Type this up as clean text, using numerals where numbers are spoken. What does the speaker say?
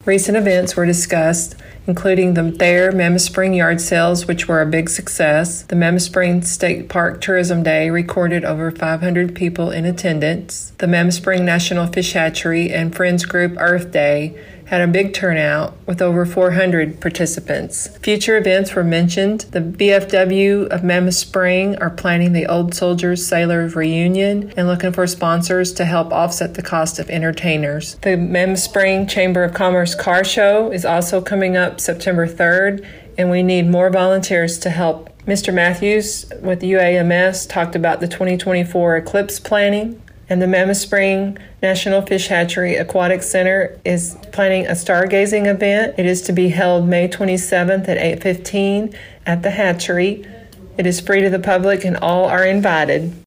Recent events were discussed, including the Thayer Mammoth Spring yard sales, which were a big success. The Mammoth Spring State Park Tourism Day recorded over 500 people in attendance. The Mammoth Spring National Fish Hatchery and Friends Group Earth Day had a big turnout with over 400 participants. Future events were mentioned. The VFW of Mammoth Spring are planning the Old Soldiers Sailors reunion and looking for sponsors to help offset the cost of entertainers. The Mammoth Spring Chamber of Commerce Car Show is also coming up September 3rd, and we need more volunteers to help. Mr. Matthews with UAMS talked about the 2024 eclipse planning. And the Mammoth Spring National Fish Hatchery Aquatic Center is planning a stargazing event. It is to be held May 27th at 8:15 at the hatchery. It is free to the public and all are invited.